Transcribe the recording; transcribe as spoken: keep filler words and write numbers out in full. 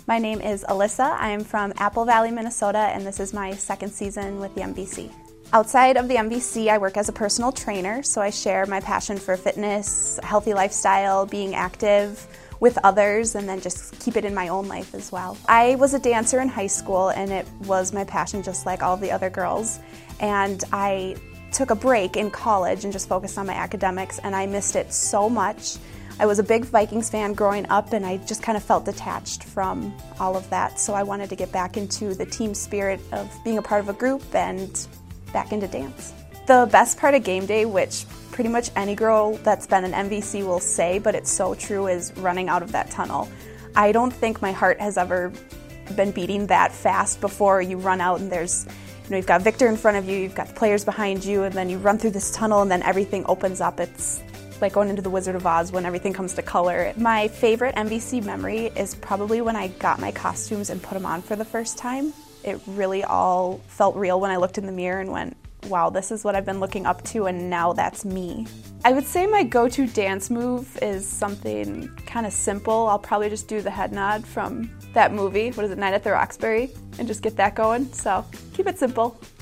My name is Alyssa. I'm from Apple Valley, Minnesota, and this is my second season with the M V C. Outside of the M V C, I work as a personal trainer, so I share my passion for fitness, healthy lifestyle, being active with others, and then just keep it in my own life as well. I was a dancer in high school, and it was my passion just like all the other girls. And I took a break in college and just focused on my academics, and I missed it so much. I was a big Vikings fan growing up, and I just kind of felt detached from all of that, so I wanted to get back into the team spirit of being a part of a group and back into dance. The best part of game day, which pretty much any girl that's been an M V C will say, but it's so true, is running out of that tunnel. I don't think my heart has ever been beating that fast before you run out and there's, you know, you've got Victor in front of you, you've got the players behind you, and then you run through this tunnel and then everything opens up. It's like going into the Wizard of Oz when everything comes to color. My favorite M V C memory is probably when I got my costumes and put them on for the first time. It really all felt real when I looked in the mirror and went, wow, this is what I've been looking up to, and now that's me. I would say my go-to dance move is something kind of simple. I'll probably just do the head nod from that movie, what is it, Night at the Roxbury, and just get that going. So keep it simple.